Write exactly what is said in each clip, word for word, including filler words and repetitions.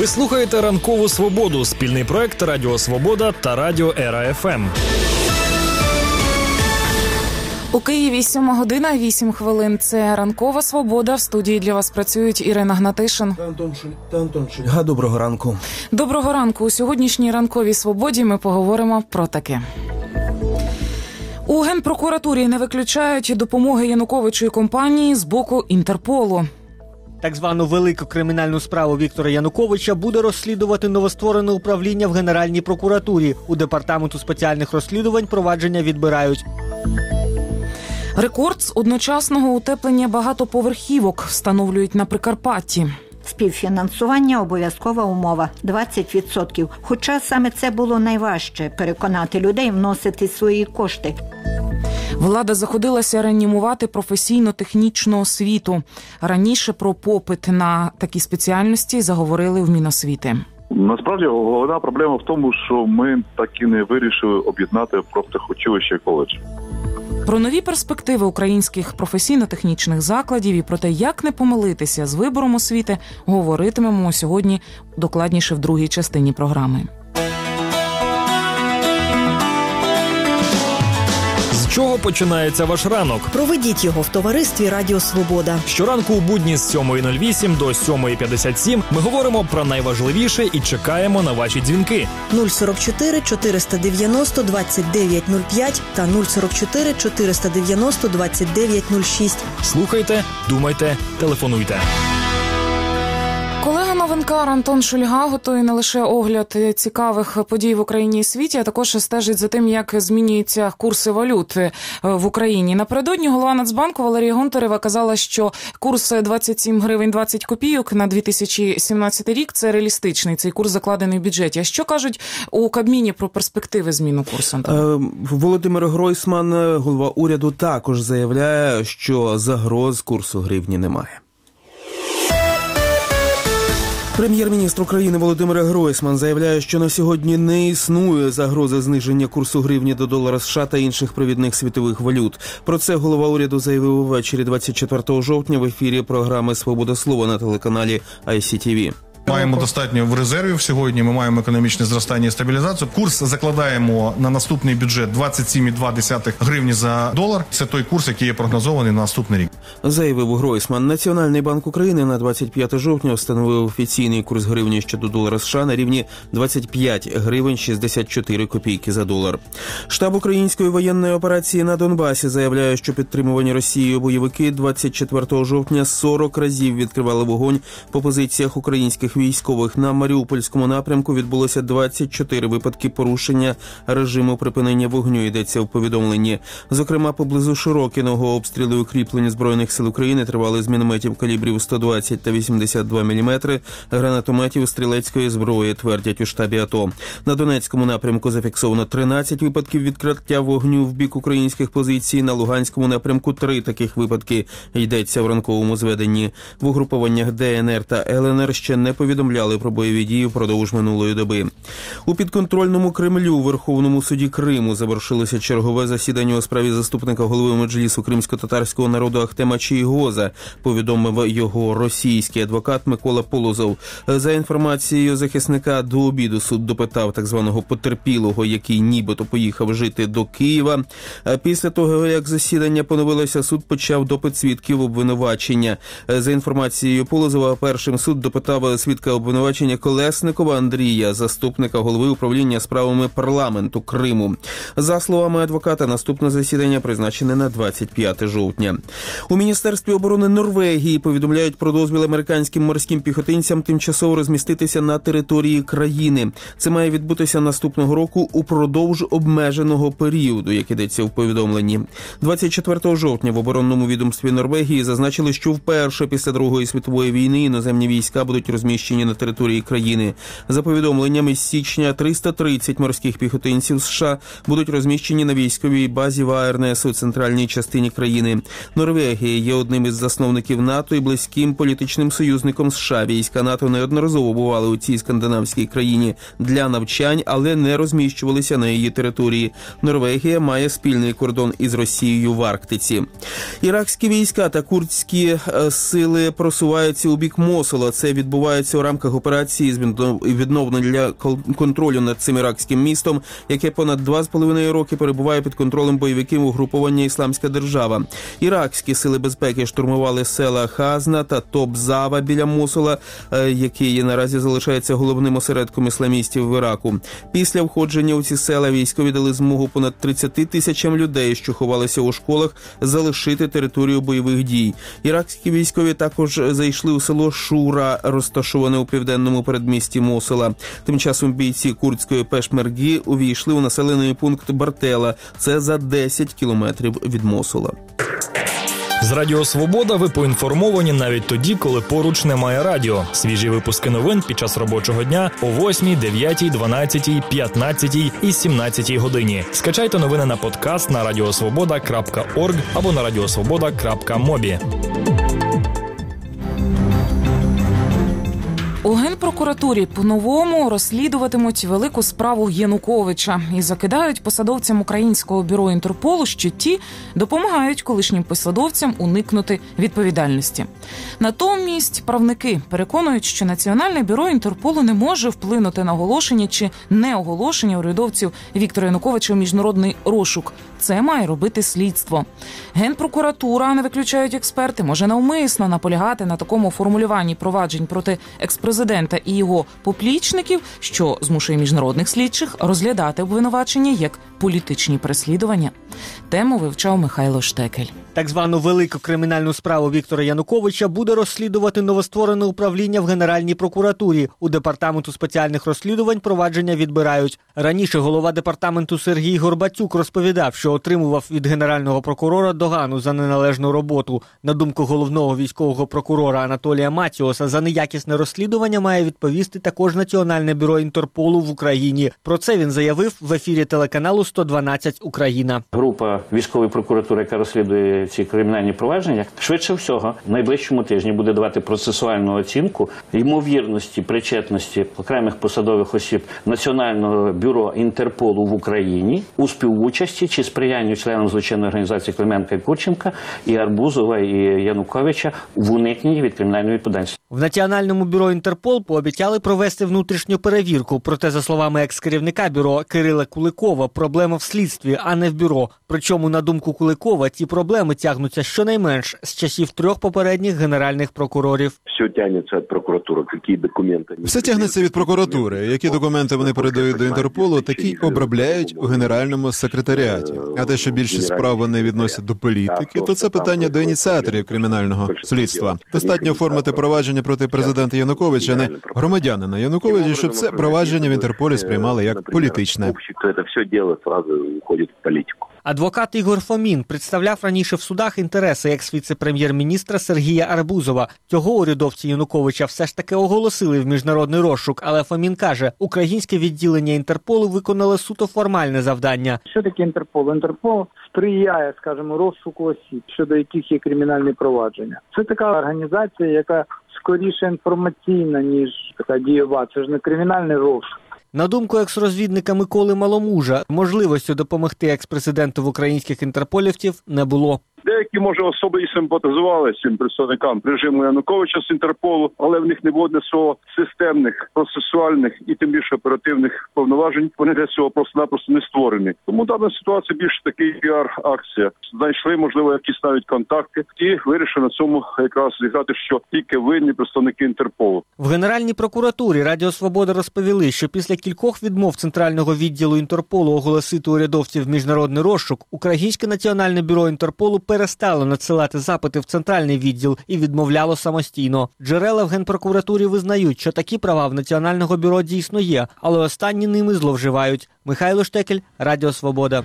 Ви слухаєте «Ранкову свободу» – спільний проект Радіо Свобода та Радіо Ера Еф Ем. У Києві сьома година і вісім хвилин. Це «Ранкова свобода». В студії для вас працюють Ірина Гнатишин та Антон Шульга. Доброго ранку. Доброго ранку. У сьогоднішній «Ранковій свободі» ми поговоримо про таке. У Генпрокуратурі не виключають допомоги Януковичу і компанії з боку Інтерполу. Так звану велику кримінальну справу Віктора Януковича буде розслідувати новостворене управління в Генеральній прокуратурі. У Департаменту спеціальних розслідувань провадження відбирають. Рекорд з одночасного утеплення багатоповерхівок встановлюють на Прикарпатті. Співфінансування – обов'язкова умова – двадцять відсотків. Хоча саме це було найважче – переконати людей вносити свої кошти. Влада заходилася реанімувати професійно-технічну освіту. Раніше про попит на такі спеціальності заговорили в Міносвіти. Насправді, головна проблема в тому, що ми так і не вирішили об'єднати профтехучилище і коледж. Про нові перспективи українських професійно-технічних закладів і про те, як не помилитися з вибором освіти, говоритимемо сьогодні докладніше в другій частині програми. З чого починається ваш ранок? Проведіть його в товаристві Радіо Свобода. Щоранку у будні з сьомої нуль вісім до сьомої п'ятдесят сім ми говоримо про найважливіше і чекаємо на ваші дзвінки. нуль сорок чотири чотириста дев'яносто двадцять дев'ять нуль п'ять та нуль сорок чотири чотириста дев'яносто двадцять дев'ять нуль шість. Слухайте, думайте, телефонуйте. Колега новинкар Антон Шульга готує не лише огляд цікавих подій в Україні і світі, а також стежить за тим, як змінюються курси валют в Україні. Напередодні голова Нацбанку Валерія Гонтарева казала, що курс двадцять сім гривень двадцять копійок на дві тисячі сімнадцятий рік – це реалістичний, цей курс закладений в бюджеті. А що кажуть у Кабміні про перспективи зміну курсу? Антон? Володимир Гройсман, голова уряду, також заявляє, що загроз курсу гривні немає. Прем'єр-міністр України Володимир Гройсман заявляє, що на сьогодні не існує загрози зниження курсу гривні до долара США та інших провідних світових валют. Про це голова уряду заявив увечері двадцять четвертого жовтня в ефірі програми «Свобода слова» на телеканалі ай сі ті ві. Маємо достатньо в резервів сьогодні, ми маємо економічне зростання і стабілізацію. Курс закладаємо на наступний бюджет двадцять сім цілих дві десятих гривні за долар. Це той курс, який є прогнозований на наступний рік. Заявив Гройсман. Національний банк України на двадцять п'яте жовтня встановив офіційний курс гривні щодо долара США на рівні двадцять п'ять гривень шістдесят чотири копійки за долар. Штаб української воєнної операції на Донбасі заявляє, що підтримувані Росією бойовики двадцять четвертого жовтня сорок разів відкривали вогонь по позиціях українських військових. На Маріупольському напрямку відбулося двадцять чотири випадки порушення режиму припинення вогню, йдеться в повідомленні. Зокрема, поблизу Широкіного обстріли укріплень Збройних сил України тривали з мінометів калібрів сто двадцять та вісімдесят два міліметри, гранатометів стрілецької зброї, твердять у штабі АТО. На Донецькому напрямку зафіксовано тринадцять випадків відкриття вогню в бік українських позицій. На Луганському напрямку три таких випадки, йдеться в ранковому зведенні. В угрупованнях Де Ен Ер та Ел Ен Ер ще не повідомляли про бойові дії впродовж минулої доби. У підконтрольному Кремлю Верховному суді Криму завершилося чергове засідання у справі заступника голови Меджлісу кримсько-татарського народу Ахтема Чийгоза, повідомив його російський адвокат Микола Полозов. За інформацією захисника, до обіду суд допитав так званого потерпілого, який нібито поїхав жити до Києва. Після того, як засідання поновилося, суд почав допит свідків обвинувачення. За інформацією Полозова, першим суд допитав свідка обвинувачення Колесникова Андрія, заступника голови управління справами парламенту Криму. За словами адвоката, наступне засідання призначене на двадцять п'яте жовтня. У Міністерстві оборони Норвегії повідомляють про дозвіл американським морським піхотинцям тимчасово розміститися на території країни. Це має відбутися наступного року упродовж обмеженого періоду, як ідеться в повідомленні. двадцять четвертого жовтня в оборонному відомстві Норвегії зазначили, що вперше після Другої світової війни іноземні війська будуть розміщені на території країни. За повідомленнями, з січня триста тридцять морських піхотинців США будуть розміщені на військовій базі Ваернес у центральній частині країни. Норвегія є одним із засновників НАТО і близьким політичним союзником США. Війська НАТО неодноразово бували у цій скандинавській країні для навчань, але не розміщувалися на її території. Норвегія має спільний кордон із Росією в Арктиці. Іракські війська та курдські сили просуваються у бік Мосула. Це відбувається відбувається у рамках операції з відновлення для контролю над цим іракським містом, яке понад два з половиною роки перебуває під контролем бойовиків угрупування «Ісламська держава». Іракські сили безпеки штурмували села Хазна та Топзава біля Мосула, який наразі залишається головним осередком ісламістів в Іраку. Після входження у ці села військові дали змогу понад тридцяти тисячам людей, що ховалися у школах, залишити територію бойових дій. Іракські військові також зайшли у село Шура, розташоване у південному передмісті Мосула. Тим часом бійці курдської пешмерги увійшли у населений пункт Бартела. Це за десять кілометрів від Мосула. З Радіо Свобода ви поінформовані навіть тоді, коли поруч немає радіо. Свіжі випуски новин під час робочого дня о восьмій, дев'ятій, дванадцятій, п'ятнадцятій і сімнадцятій годині. Скачайте новини на подкаст на радіосвобода крапка орг або на радіосвобода крапка мобі. У Генпрокуратурі по-новому розслідуватимуть велику справу Януковича і закидають посадовцям Українського бюро Інтерполу, що ті допомагають колишнім посадовцям уникнути відповідальності. Натомість правники переконують, що Національне бюро Інтерполу не може вплинути на оголошення чи неоголошення урядовців Віктора Януковича у міжнародний розшук. Це має робити слідство. Генпрокуратура, не виключають експерти, може навмисно наполягати на такому формулюванні проваджень проти експрезидента і його поплічників, що змушує міжнародних слідчих розглядати обвинувачення як політичні переслідування. Тему вивчав Михайло Штекель. Так звану велику кримінальну справу Віктора Януковича буде розслідувати новостворене управління в Генеральній прокуратурі. У Департаменту спеціальних розслідувань провадження відбирають. Раніше голова департаменту Сергій Горбатюк розповідав, що отримував від генерального прокурора догану за неналежну роботу. На думку головного військового прокурора Анатолія Матіоса, за неякісне розслідування має відповісти також Національне бюро Інтерполу в Україні. Про це він заявив в ефірі телеканалу сто дванадцять Україна. Група військової прокуратури, яка розслідує ці кримінальні провадження, швидше всього, в найближчому тижні буде давати процесуальну оцінку ймовірності причетності окремих посадових осіб Національного бюро Інтерполу в Україні у співучасті чи сприянню членам злочинної організації Клименка і Курченка, і Арбузова, і Януковича в уникненні від кримінальної відповідальності. В Національному бюро Інтерпол пообіцяли провести внутрішню перевірку. Проте, за словами екс-керівника бюро Кирила Куликова, проблема в слідстві, а не в бюро. Причому, на думку Куликова, ті проблеми тягнуться щонайменш з часів трьох попередніх генеральних прокурорів. Все тягнеться від прокуратури, які документи. Все тягнеться від прокуратури. Які документи вони передають до Інтерполу, такі обробляють у генеральному секретаріаті. А те, що більшість справ вони відносять до політики, то це питання до ініціаторів кримінального слідства. Достатньо оформити провадження проти президента Януковича, а не громадянина Януковича, щоб це провадження в Інтерполі сприймали як політичне. Це все діло одразу входить в політику. Адвокат Ігор Фомін представляв раніше в судах інтереси екс-віце-прем'єр-міністра Сергія Арбузова. Цього урядовці Януковича все ж таки оголосили в міжнародний розшук, але Фомін каже, українське відділення Інтерполу виконало суто формальне завдання. Що таке Інтерпол? Інтерпол сприяє, скажімо, розшуку осіб, щодо яких є кримінальні провадження. Це така організація, яка скоріше інформаційна, ніж така дієва. Це ж не кримінальний розшук. На думку екс-розвідника Миколи Маломужа, можливості допомогти екс-президенту в українських інтерполівців не було. Деякі, може, особи і симпатизували цим представникам режиму Януковича з Інтерполу, але в них не було для цього системних, процесуальних і тим більше оперативних повноважень. Вони для цього просто-напросто не створені. Тому дана ситуація більше такий піар-акція. Знайшли, можливо, якісь навіть контакти і вирішили на цьому якраз зіграти, що тільки винні представники Інтерполу. В Генеральній прокуратурі Радіо Свобода розповіли, що після кількох відмов Центрального відділу Інтерполу оголосити урядовців в міжнародний розшук, Українське національне бюро Інтерполу перестало надсилати запити в центральний відділ і відмовляло самостійно. Джерела в Генпрокуратурі визнають, що такі права в Національного бюро дійсно є, але останні ними зловживають. Михайло Штекель, Радіо Свобода.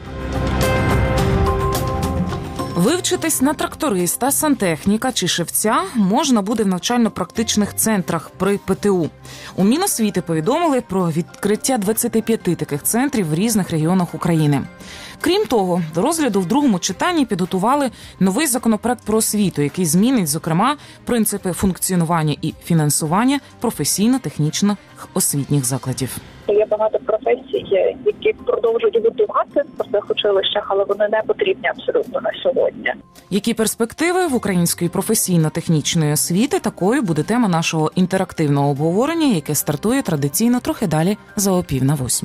Вивчитись на тракториста, сантехніка чи шевця можна буде в навчально-практичних центрах при ПТУ. У Міносвіти повідомили про відкриття двадцяти п'яти таких центрів в різних регіонах України. Крім того, до розгляду в другому читанні підготували новий законопроект про освіту, який змінить, зокрема, принципи функціонування і фінансування професійно-технічних освітніх закладів. що є багато професій, які продовжують готувати в цих училищах, але вони не потрібні абсолютно на сьогодні. Які перспективи в української професійно-технічної освіти? Такою буде тема нашого інтерактивного обговорення, яке стартує традиційно трохи далі за опів на восьму.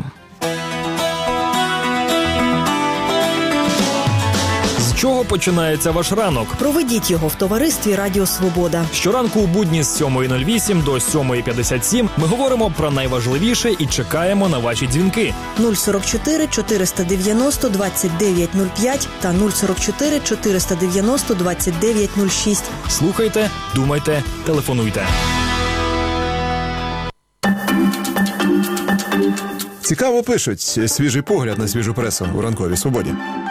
З чого починається ваш ранок? Проведіть його в товаристві Радіо Свобода. Щоранку у будні з сьомої нуль вісім до сьомої п'ятдесят сім ми говоримо про найважливіше і чекаємо на ваші дзвінки. нуль сорок чотири чотириста дев'яносто двадцять дев'ять нуль п'ять та нуль сорок чотири чотириста дев'яносто двадцять дев'ять нуль шість. Слухайте, думайте, телефонуйте. Цікаво пишуть. Свіжий погляд на свіжу пресу у ранковій свободі.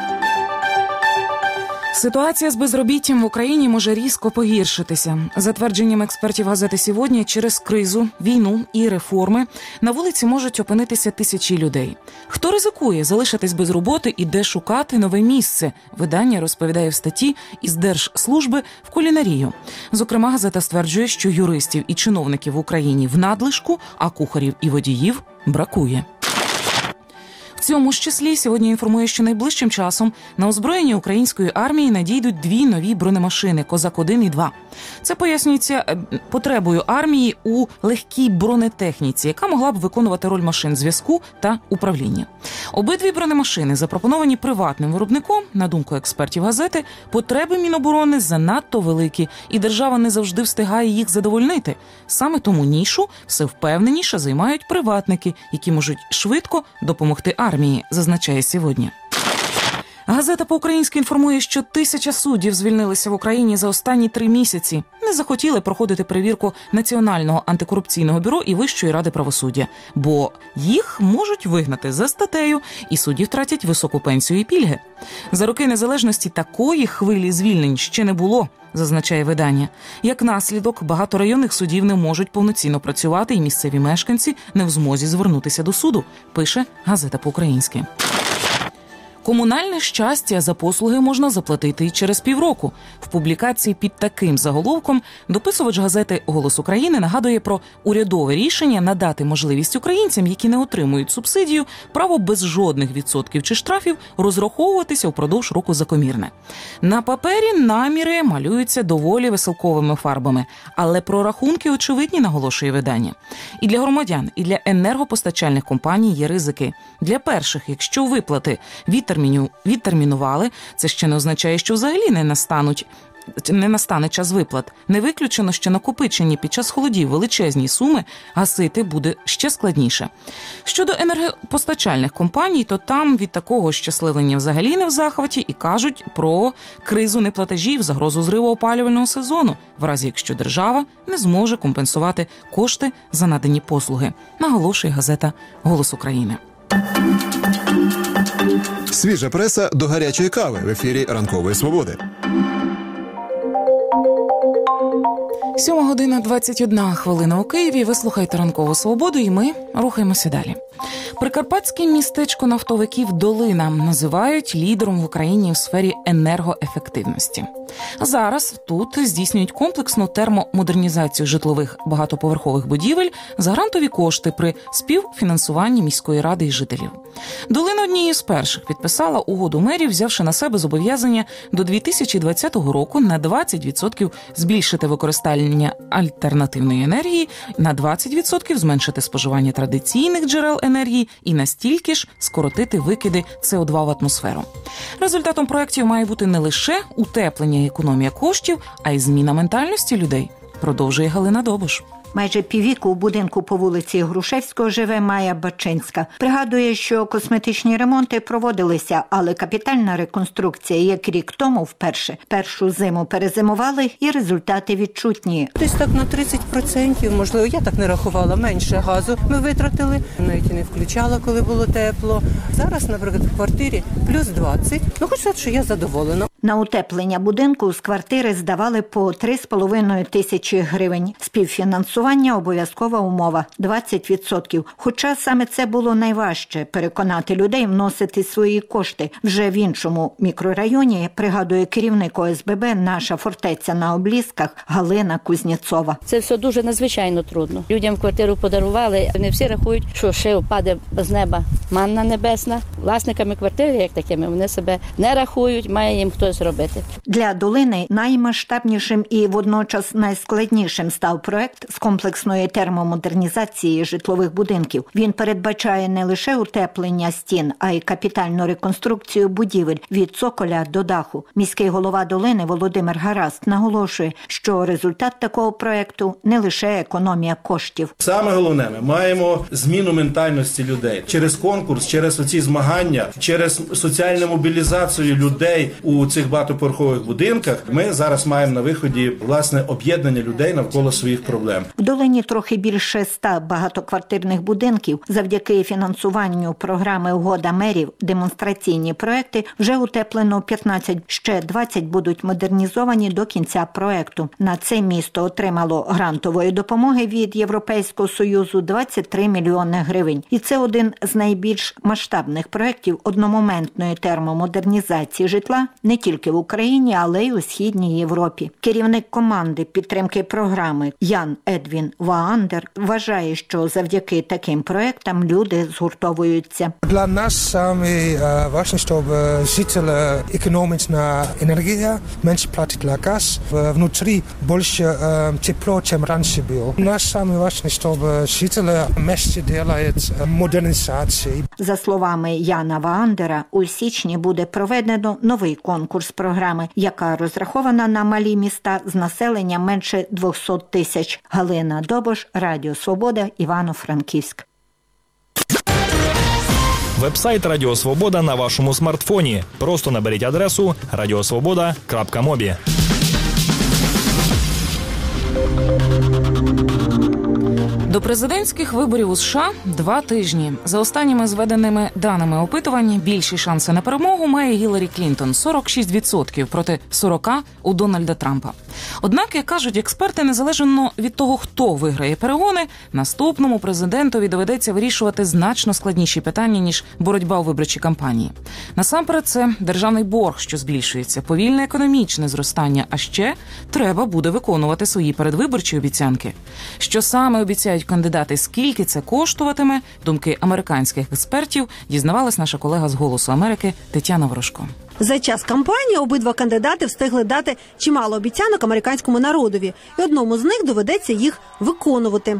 Ситуація з безробіттям в Україні може різко погіршитися. За твердженням експертів газети «Сьогодні», через кризу, війну і реформи на вулиці можуть опинитися тисячі людей. Хто ризикує залишитись без роботи і де шукати нове місце? Видання розповідає в статті із Держслужби в кулінарію. Зокрема, газета стверджує, що юристів і чиновників в Україні в надлишку, а кухарів і водіїв бракує. В цьому ж числі сьогодні інформує, що найближчим часом на озброєння української армії надійдуть дві нові бронемашини «Козак один» і два. Це пояснюється потребою армії у легкій бронетехніці, яка могла б виконувати роль машин зв'язку та управління. Обидві бронемашини запропоновані приватним виробником. На думку експертів газети, потреби Міноборони занадто великі, і держава не завжди встигає їх задовольнити. Саме тому нішу все впевненіше займають приватники, які можуть швидко допомогти армії, зазначає «Сьогодні». Газета по-українськи інформує, що тисяча суддів звільнилися в Україні за останні три місяці. Не захотіли проходити перевірку Національного антикорупційного бюро і Вищої ради правосуддя, бо їх можуть вигнати за статтею, і судді втратять високу пенсію і пільги. За роки незалежності такої хвилі звільнень ще не було, зазначає видання. Як наслідок, багато районних судів не можуть повноцінно працювати, і місцеві мешканці не в змозі звернутися до суду, пише газета по-українськи. Комунальне щастя за послуги можна заплатити і через півроку. В публікації під таким заголовком дописувач газети «Голос України» нагадує про урядове рішення надати можливість українцям, які не отримують субсидію, право без жодних відсотків чи штрафів розраховуватися впродовж року за комірне. На папері наміри малюються доволі веселковими фарбами, але прорахунки очевидні, наголошує видання. І для громадян, і для енергопостачальних компаній є ризики. Для перших, якщо виплати від відтермінували, це ще не означає, що взагалі не настануть не настане час виплат. Не виключено, що накопичені під час холодів величезні суми гасити буде ще складніше. Щодо енергопостачальних компаній, то там від такого щасливлення взагалі не в захваті і кажуть про кризу неплатежів, загрозу зриву опалювального сезону, в разі якщо держава не зможе компенсувати кошти за надані послуги, наголошує газета «Голос України». Свіжа преса до гарячої кави в ефірі Ранкової Свободи. Сьома година двадцять одна хвилина у Києві. Ви слухаєте «Ранкову Свободу» і ми рухаємося далі. Прикарпатське містечко нафтовиків «Долина» називають лідером в Україні в сфері енергоефективності. Зараз тут здійснюють комплексну термомодернізацію житлових багатоповерхових будівель за грантові кошти при співфінансуванні міської ради і жителів. «Долина» однією з перших підписала угоду мерів, взявши на себе зобов'язання до дві тисячі двадцятого року на двадцять відсотків збільшити використання альтернативної енергії, на двадцять відсотків зменшити споживання традиційних джерел енергії і настільки ж скоротити викиди С О два в атмосферу. Результатом проєктів має бути не лише утеплення і економія коштів, а й зміна ментальності людей, продовжує Галина Добуш. Майже піввіку у будинку по вулиці Грушевського живе Майя Бачинська. Пригадує, що косметичні ремонти проводилися, але капітальна реконструкція, як рік тому вперше, першу зиму перезимували, і результати відчутні. Десь так на тридцять відсотків, можливо, я так не рахувала, менше газу ми витратили. Навіть і не включала, коли було тепло. Зараз, наприклад, в квартирі плюс двадцять. Ну, хоч сказати, що я задоволена. На утеплення будинку з квартири здавали по три з половиною тисячі гривень. Співфінансування – обов'язкова умова – двадцять відсотків. Хоча саме це було найважче – переконати людей вносити свої кошти. Вже в іншому мікрорайоні, пригадує керівник О С Б Б «Наша фортеця на Облісках» Галина Кузнєцова. Це все дуже надзвичайно трудно. Людям квартиру подарували, не всі рахують, що ще впаде з неба манна небесна. Власниками квартири, як такими, вони себе не рахують, має їм хтось робити. Для долини наймасштабнішим і водночас найскладнішим став проект з комплексної термомодернізації житлових будинків. Він передбачає не лише утеплення стін, а й капітальну реконструкцію будівель від цоколя до даху. Міський голова долини Володимир Гараст наголошує, що результат такого проекту не лише економія коштів. Саме головне, ми маємо зміну ментальності людей. Через конкурс, через оці змагання, через соціальну мобілізацію людей у цих багатоповерхових будинках ми зараз маємо на виході, власне, об'єднання людей навколо своїх проблем. В долині трохи більше ста багатоквартирних будинків. Завдяки фінансуванню програми «Угода мерів» демонстраційні проекти вже утеплено п'ятнадцять, ще двадцять будуть модернізовані до кінця проекту. На це місто отримало грантової допомоги від Європейського Союзу двадцять три мільйони гривень. І це один з найбільш масштабних проєктів одномоментної термомодернізації житла не тільки в Україні, але й у Східній Європі. Керівник команди підтримки програми Ян Едвін Ваандер вважає, що завдяки таким проєктам люди згуртовуються. Для нас саме важливо, щоб жителі економічна енергія, менше платить за газ, внутрі більше тепло, ніж раніше було. Нас саме важливо, щоб жителі місця роблять модернізацію. За словами Яна Ваандера, у січні буде проведено новий конкурс програми, яка розрахована на малі міста з населенням менше двісті тисяч. Галина Добош, Радіо Свобода, Івано-Франківськ. Вебсайт Радіо Свобода на вашому смартфоні. Просто наберіть адресу радіосвобода крапка мобі. До президентських виборів у США два тижні. За останніми зведеними даними опитувань, більші шанси на перемогу має Гіларі Клінтон – сорок шість відсотків проти сорок відсотків у Дональда Трампа. Однак, як кажуть експерти, незалежно від того, хто виграє перегони, наступному президентові доведеться вирішувати значно складніші питання, ніж боротьба у виборчій кампанії. Насамперед, це державний борг, що збільшується, повільне економічне зростання, а ще треба буде виконувати свої передвиборчі обіцянки. Що саме обіцяють кандидати, скільки це коштуватиме, думки американських експертів дізнавалась наша колега з «Голосу Америки» Тетяна Ворожко. За час кампанії обидва кандидати встигли дати чимало обіцянок американському народові, і одному з них доведеться їх виконувати.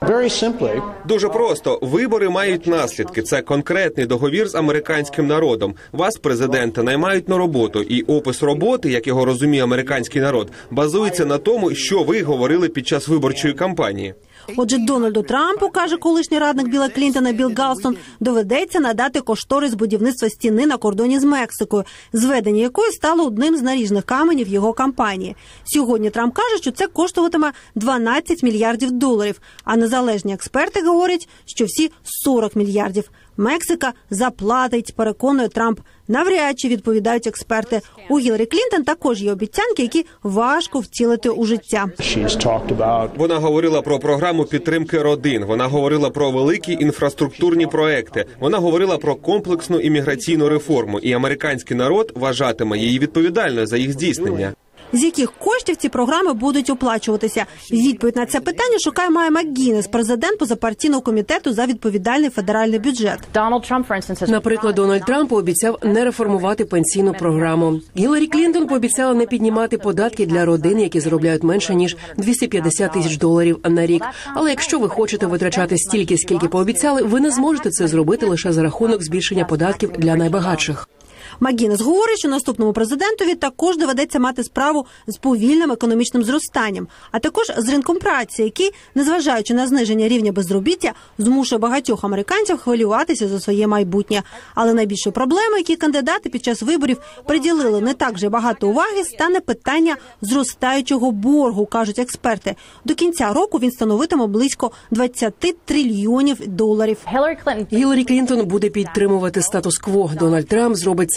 Дуже просто. Вибори мають наслідки. Це конкретний договір з американським народом. Вас, президента, наймають на роботу. І опис роботи, як його розуміє американський народ, базується на тому, що ви говорили під час виборчої кампанії. Отже, Дональду Трампу, каже колишній радник Білла Клінтона Білл Галстон, доведеться надати кошторис будівництва стіни на кордоні з Мексикою, зведення якої стало одним з наріжних каменів його кампанії. Сьогодні Трамп каже, що це коштуватиме дванадцять мільярдів доларів, а незалежні експерти говорять, що всі сорок мільярдів. Мексика заплатить, переконує Трамп. Навряд чи, відповідають експерти. У Гіларі Клінтон також є обіцянки, які важко втілити у життя. Вона говорила про програму підтримки родин, вона говорила про великі інфраструктурні проекти, вона говорила про комплексну імміграційну реформу, і американський народ вважатиме її відповідальною за їх здійснення. З яких коштів ці програми будуть оплачуватися? Відповідь на це питання шукає Майя МакГіннес, президент позапартійного комітету за відповідальний федеральний бюджет. Наприклад, Дональд Трамп пообіцяв не реформувати пенсійну програму. Гіларі Клінтон пообіцяла не піднімати податки для родин, які заробляють менше, ніж двісті п'ятдесят тисяч доларів на рік. Але якщо ви хочете витрачати стільки, скільки пообіцяли, ви не зможете це зробити лише за рахунок збільшення податків для найбагатших. МакГіннес говорить, що наступному президентові також доведеться мати справу з повільним економічним зростанням, а також з ринком праці, який, незважаючи на зниження рівня безробіття, змушує багатьох американців хвилюватися за своє майбутнє. Але найбільшою проблемою, які кандидати під час виборів приділили не так вже багато уваги, стане питання зростаючого боргу, кажуть експерти. До кінця року він становитиме близько двадцять трильйонів доларів. Гіларі Клінтон буде підтримувати статус-кво. Дональд Трамп зробить це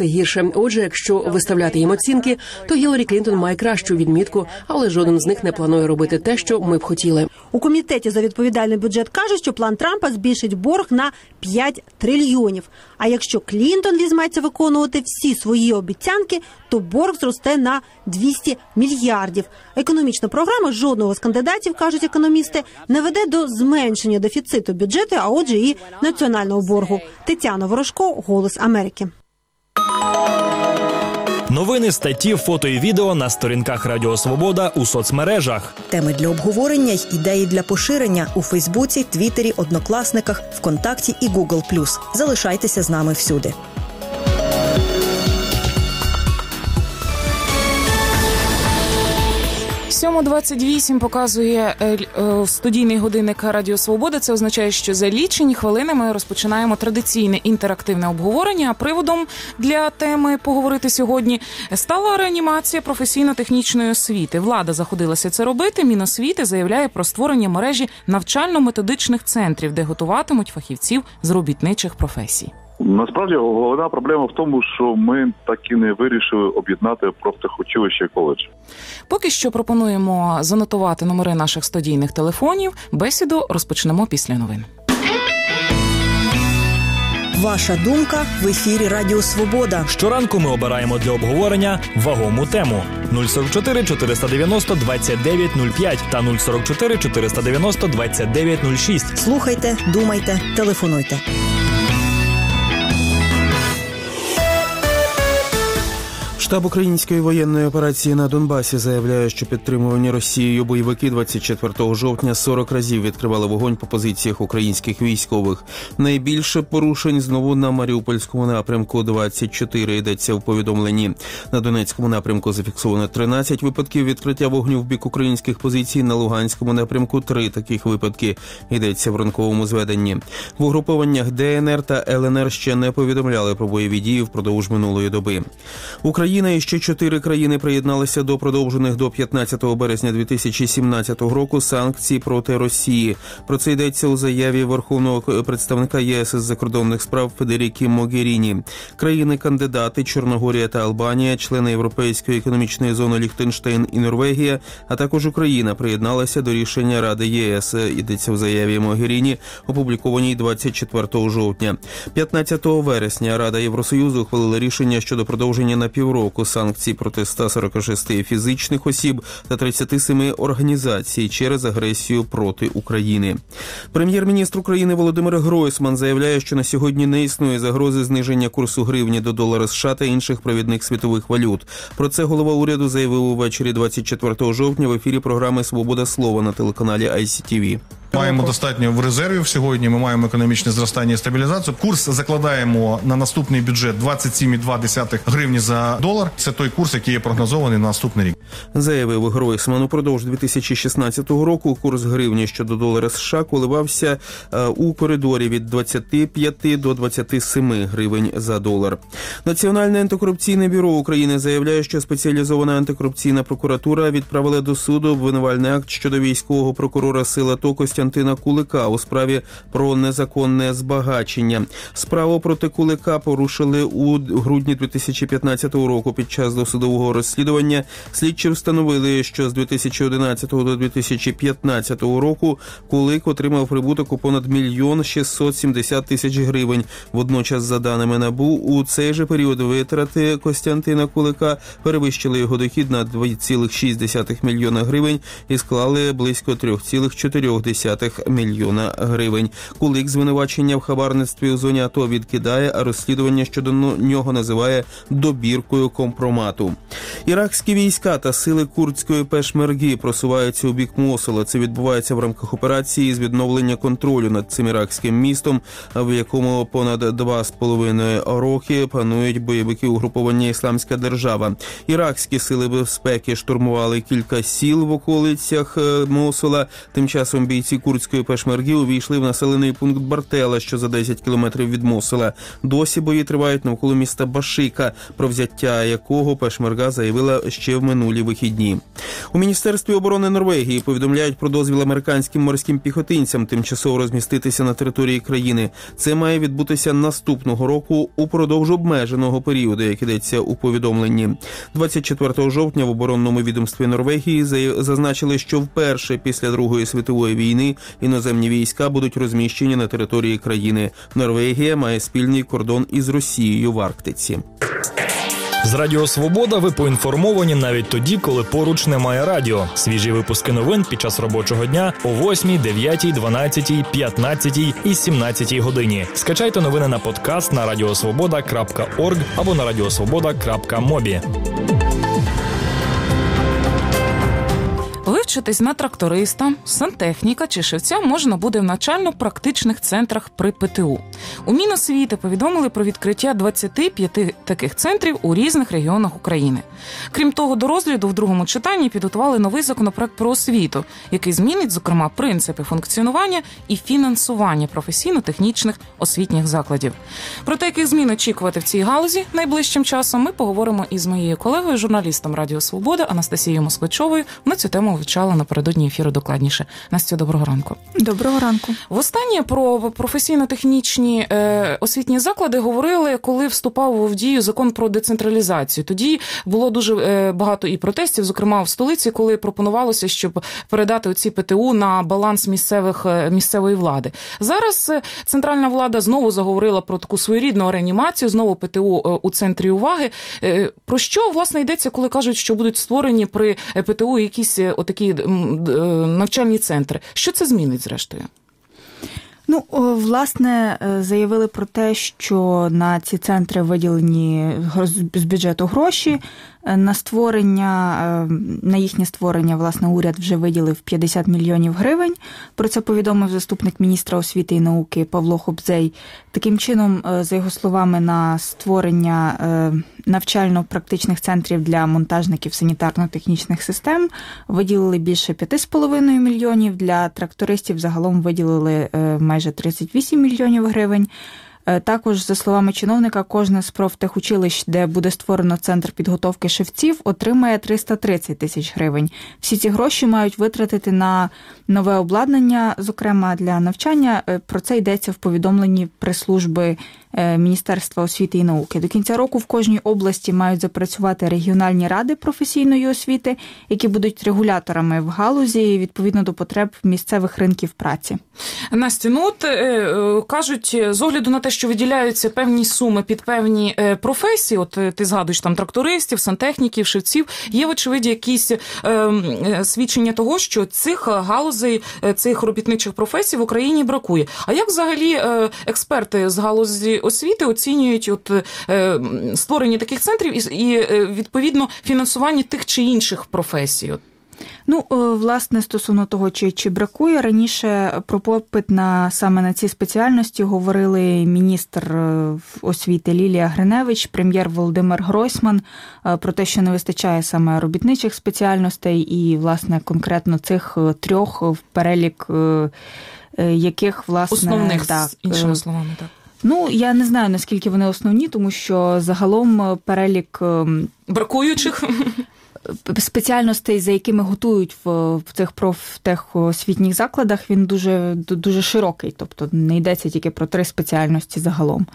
гірше. Отже, якщо виставляти їм оцінки, то Гіларі Клінтон має кращу відмітку, але жоден з них не планує робити те, що ми б хотіли. У комітеті за відповідальний бюджет кажуть, що план Трампа збільшить борг на п'ять трильйонів. А якщо Клінтон візьметься виконувати всі свої обіцянки, то борг зросте на двісті мільярдів. Економічна програма жодного з кандидатів, кажуть економісти, не веде до зменшення дефіциту бюджету, а отже і національного боргу. Тетяна Ворожко, «Голос Америки». Новини, статті, фото і відео на сторінках Радіо Свобода у соцмережах. Теми для обговорення й ідеї для поширення у Фейсбуці, Твіттері, Однокласниках, ВКонтакті і Гугл плюс. Залишайтеся з нами всюди. сьома двадцять вісім показує е, е, студійний годинник Радіо Свобода. Це означає, що за лічені хвилини ми розпочинаємо традиційне інтерактивне обговорення. А приводом для теми поговорити сьогодні стала реанімація професійно-технічної освіти. Влада заходилася це робити. Міносвіти заявляє про створення мережі навчально-методичних центрів, де готуватимуть фахівців з робітничих професій. Насправді головна проблема в тому, що ми так і не вирішили об'єднати профтехучилище і коледж. Поки що пропонуємо занотувати номери наших студійних телефонів. Бесіду розпочнемо після новин. Ваша думка в ефірі Радіо Свобода. Щоранку ми обираємо для обговорення вагому тему. нуль сорок чотири чотириста дев'яносто двадцять дев'ять нуль п'ять та нуль сорок чотири чотириста дев'яносто двадцять дев'ять нуль шість. Слухайте, думайте, телефонуйте. Штаб української воєнної операції на Донбасі заявляє, що підтримувані Росією бойовики двадцять четвертого жовтня сорок разів відкривали вогонь по позиціях українських військових. Найбільше порушень знову на Маріупольському напрямку – двадцять чотири, йдеться в повідомленні. На Донецькому напрямку зафіксовано тринадцять випадків відкриття вогню в бік українських позицій, на Луганському напрямку – три таких випадки, йдеться в ранковому зведенні. В угрупованнях Де Ен Ер та Ел Ен Ер ще не повідомляли про бойові дії впродовж минулої доби. Україна і ще чотири країни приєдналися до продовжених до п'ятнадцятого березня дві тисячі сімнадцятого року санкцій проти Росії. Про це йдеться у заяві Верховного представника Є Ес із закордонних справ Федерікі Могеріні. Країни-кандидати Чорногорія та Албанія, члени Європейської економічної зони Ліхтенштейн і Норвегія, а також Україна приєдналися до рішення Ради Є Ес, йдеться в заяві Могеріні, опублікованій двадцять четвертого жовтня. п'ятнадцятого вересня Рада Євросоюзу ухвалила рішення щодо продовження на півроку санкцій проти ста сорока шести фізичних осіб та тридцяти семи організацій через агресію проти України. Прем'єр-міністр України Володимир Гройсман заявляє, що на сьогодні не існує загрози зниження курсу гривні до долара США та інших провідних світових валют. Про це голова уряду заявив увечері двадцять четвертого жовтня в ефірі програми «Свобода слова» на телеканалі Ай Сі Ті Ві. Маємо достатньо в резерві сьогодні, ми маємо економічне зростання і стабілізацію. Курс закладаємо на наступний бюджет двадцять сім цілих дві десятих гривні за долар. Це той курс, який є прогнозований на наступний рік. Заявив Гройсман. Упродовж дві тисячі шістнадцятого року курс гривні щодо долара США коливався у коридорі від двадцяти п'яти до двадцяти семи гривень за долар. Національне антикорупційне бюро України заявляє, що спеціалізована антикорупційна прокуратура відправила до суду обвинувальний акт щодо військового прокурора сил АТО Костянтина Кулика у справі про незаконне збагачення. Справу проти Кулика порушили у грудні дві тисячі п'ятнадцятого року. Під час досудового розслідування слідчі встановили, що з дві тисячі одинадцятого до дві тисячі п'ятнадцятого року Кулик отримав прибуток у понад мільйон шістсот сімдесят тисяч гривень. Водночас, за даними НАБУ, у цей же період витрати Костянтина Кулика перевищили його дохід на два цілих шість десятих мільйона гривень і склали близько три цілих чотири десятих мільйона гривень. Кулик звинувачення в хабарництві у зоні АТО відкидає, а розслідування щодо нього називає добіркою компромату. Іракські війська та сили курдської пешмерги просуваються у бік Мосула. Це відбувається в рамках операції з відновлення контролю над цим іракським містом, в якому понад два з половиною роки панують бойовики угруповання «Ісламська держава». Іракські сили безпеки штурмували кілька сіл в околицях Мосула. Тим часом бійці бійці курдської пешмерги увійшли в населений пункт Бартела, що за десять кілометрів від Мосула. Досі бої тривають навколо міста Башика, про взяття якого пешмерга заявила ще в минулі вихідні. У Міністерстві оборони Норвегії повідомляють про дозвіл американським морським піхотинцям тимчасово розміститися на території країни. Це має відбутися наступного року упродовж обмеженого періоду, як ідеться у повідомленні. двадцять четвертого жовтня в оборонному відомстві Норвегії зазначили, що вперше після Другої світової війни іноземні війська будуть розміщені на території країни. Норвегія має спільний кордон із Росією в Арктиці. З Радіо Свобода ви поінформовані навіть тоді, коли поруч немає радіо. Свіжі випуски новин під час робочого дня о восьмій, дев'ятій, дванадцятій, п'ятнадцятій і сімнадцятій годині. Скачайте новини на подкаст на радіосвобода крапка орг або на радіосвобода крапка мобі. Вивчитись на тракториста, сантехніка чи шевця можна буде в навчально-практичних центрах при ПТУ. У Міносвіти повідомили про відкриття двадцяти п'яти таких центрів у різних регіонах України. Крім того, до розгляду в другому читанні підготували новий законопроект про освіту, який змінить, зокрема, принципи функціонування і фінансування професійно-технічних освітніх закладів. Про те, яких змін очікувати в цій галузі найближчим часом, ми поговоримо із моєю колегою, журналістом Радіо Свобода Анастасією Москвичовою. На цю тему вивчала напередодні ефіру докладніше. Настю, доброго ранку. Доброго ранку. Востаннє про професійно-технічні е, освітні заклади говорили, коли вступав в дію закон про децентралізацію. Тоді було дуже е, багато і протестів, зокрема в столиці, коли пропонувалося, щоб передати оці ПТУ на баланс місцевих, місцевої влади. Зараз центральна влада знову заговорила про таку своєрідну реанімацію, знову ПТУ у центрі уваги. Е, про що, власне, йдеться, коли кажуть, що будуть створені при ПТУ якісь отакі навчальні центри? Що це змінить, зрештою? Ну, власне, заявили про те, що на ці центри виділені з бюджету гроші. На створення, на їхнє створення, власне, уряд вже виділив п'ятдесят мільйонів гривень. Про це повідомив заступник міністра освіти і науки Павло Хобзей. Таким чином, за його словами, на створення навчально-практичних центрів для монтажників санітарно-технічних систем виділили більше п'ять з половиною мільйонів, для трактористів загалом виділили майже тридцять вісім мільйонів гривень. Також, за словами чиновника, кожне з профтехучилищ, де буде створено центр підготовки шевців, отримає триста тридцять тисяч гривень. Всі ці гроші мають витратити на нове обладнання, зокрема для навчання. Про це йдеться в повідомленні прес-служби Міністерства освіти і науки. До кінця року в кожній області мають запрацювати регіональні ради професійної освіти, які будуть регуляторами в галузі відповідно до потреб місцевих ринків праці. Настя, ну от е, кажуть, з огляду на те, що виділяються певні суми під певні е, професії, от ти згадуєш там трактористів, сантехніків, шевців, є, вочевидь, якісь е, свідчення того, що цих галузей, цих робітничих професій в Україні бракує. А як взагалі е, експерти з галузі освіти оцінюють от, е, створення таких центрів і, і відповідно фінансування тих чи інших професій? Ну, власне, стосовно того, чи, чи бракує, раніше про попит на, саме на ці спеціальності говорили міністр освіти Лілія Гриневич, прем'єр Володимир Гройсман, про те, що не вистачає саме робітничих спеціальностей і, власне, конкретно цих трьох, в перелік яких, власне... Основних, так, іншими словами, так. Ну, я не знаю, наскільки вони основні, тому що загалом перелік... Бракуючих? Спеціальностей, за якими готують в, в цих профтехосвітніх закладах, він дуже, дуже широкий. Тобто не йдеться тільки про три спеціальності загалом.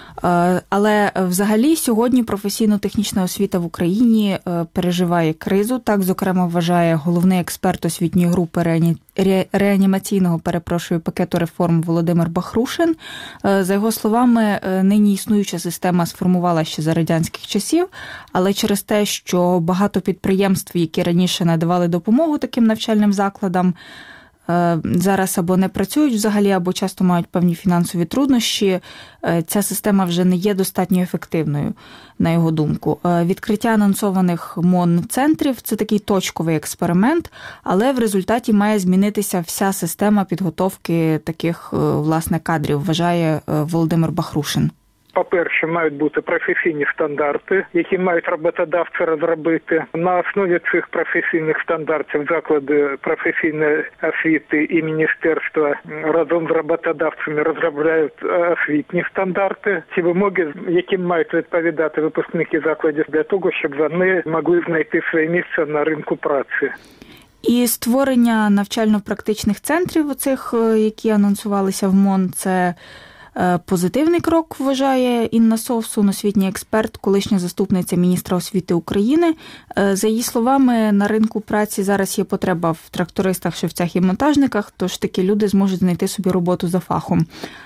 Але взагалі сьогодні професійно-технічна освіта в Україні переживає кризу. Так, зокрема, вважає головний експерт освітньої групи реані... реанімаційного, перепрошую, пакету реформ Володимир Бахрушин. За його словами, нині існуюча система сформувала ще за радянських часів, але через те, що багато підприємств, які раніше надавали допомогу таким навчальним закладам, зараз або не працюють взагалі, або часто мають певні фінансові труднощі, ця система вже не є достатньо ефективною, на його думку. Відкриття анонсованих МОН-центрів – це такий точковий експеримент, але в результаті має змінитися вся система підготовки таких, власне, кадрів, вважає Володимир Бахрушин. По-перше, мають бути професійні стандарти, які мають роботодавці розробити. На основі цих професійних стандартів заклади професійної освіти і міністерства разом з роботодавцями розробляють освітні стандарти. Ці вимоги, яким мають відповідати випускники закладів для того, щоб вони могли знайти своє місце на ринку праці. І створення навчально-практичних центрів, оцих, які анонсувалися в МОН, це позитивний крок, вважає Інна Совсун, освітній експерт, колишня заступниця міністра освіти України. За її словами, на ринку праці зараз є потреба в трактористах, шевцях і монтажниках, тож такі люди зможуть знайти собі роботу за фахом.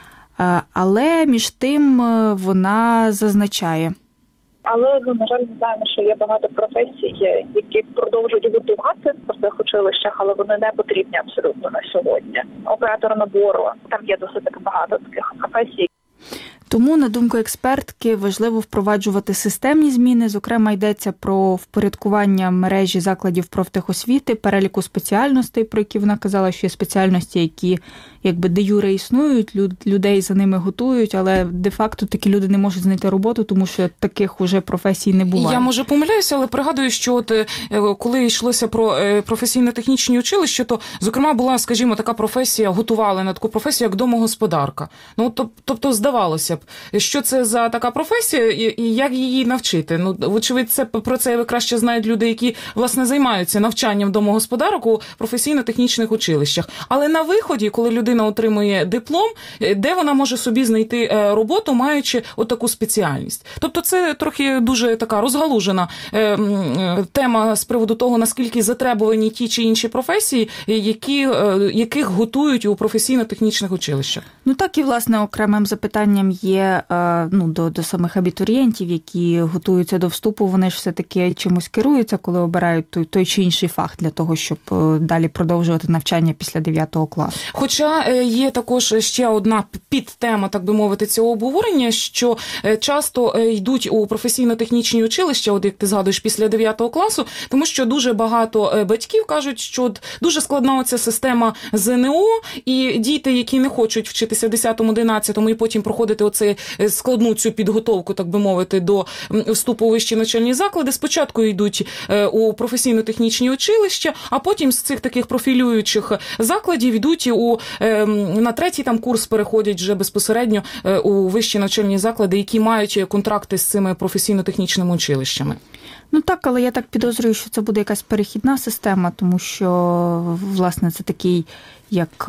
Але між тим вона зазначає. Але, ну, на жаль, ми знаємо, що є багато професій, які продовжують готувати в простих училищах, але вони не потрібні абсолютно на сьогодні. Оператор набору, там є досить багато таких професій. Тому, на думку експертки, важливо впроваджувати системні зміни. Зокрема, йдеться про впорядкування мережі закладів профтехосвіти, переліку спеціальностей, про які вона казала, що є спеціальності, які якби де-юре існують, людей за ними готують, але де-факто такі люди не можуть знайти роботу, тому що таких уже професій не буває. Я, може, помиляюся, але пригадую, що от, коли йшлося про професійно-технічні училища, то, зокрема, була, скажімо, така професія, готували на таку професію, як домогосподарка. Ну, тобто, здавалося б, що це за така професія і як її навчити? Ну, вочевидь, це, про це краще знають люди, які, власне, займаються навчанням домогосподарок у професійно-технічних училищах. Але на виході, коли людина отримує диплом, де вона може собі знайти роботу, маючи отаку спеціальність? Тобто це трохи дуже така розгалужена тема з приводу того, наскільки затребувані ті чи інші професії, які, яких готують у професійно-технічних училищах. Ну так і, власне, окремим запитанням є ну, до, до самих абітурієнтів, які готуються до вступу, вони ж все-таки чимось керуються, коли обирають той, той чи інший фах для того, щоб далі продовжувати навчання після дев'ятого класу. Хоча є також ще одна підтема, так би мовити, цього обговорення, що часто йдуть у професійно-технічні училища, от як ти згадуєш, після дев'ятого класу, тому що дуже багато батьків кажуть, що дуже складна оця система ЗНО, і діти, які не хочуть вчитися в десятому-одинадцятому і потім проходити оце складну цю підготовку, так би мовити, до вступу у вищі навчальні заклади, спочатку йдуть у професійно-технічні училища, а потім з цих таких профілюючих закладів йдуть у на третій там курс переходять вже безпосередньо у вищі навчальні заклади, які мають контракти з цими професійно-технічними училищами. Ну так, але я так підозрюю, що це буде якась перехідна система, тому що, власне, це такий, як...